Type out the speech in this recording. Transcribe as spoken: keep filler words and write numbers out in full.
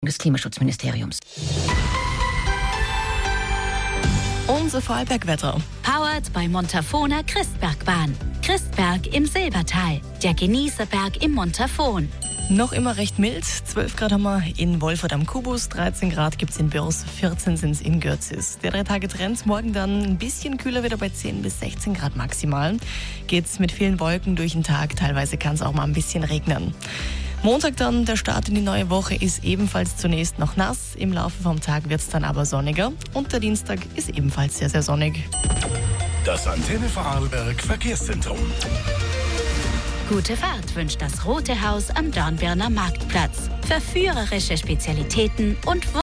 des Klimaschutzministeriums. Unser Vorarlbergwetter. Powered bei Montafona Christbergbahn. Christberg im Silbertal, der Genießerberg im Montafon. Noch immer recht mild. zwölf Grad haben wir in Wolfurt am Kubus, dreizehn Grad gibt es in Bürs, vierzehn sind es in Götzis. Der drei Tage Trend, morgen dann ein bisschen kühler, wieder bei zehn bis sechzehn Grad maximal. Geht's mit vielen Wolken durch den Tag, teilweise kann es auch mal ein bisschen regnen. Montag dann, der Start in die neue Woche, ist ebenfalls zunächst noch nass. Im Laufe vom Tag wird es dann aber sonniger. Und der Dienstag ist ebenfalls sehr, sehr sonnig. Das Antenne Vorarlberg Verkehrszentrum. Gute Fahrt wünscht das Rote Haus am Dornbirner Marktplatz. Verführerische Spezialitäten und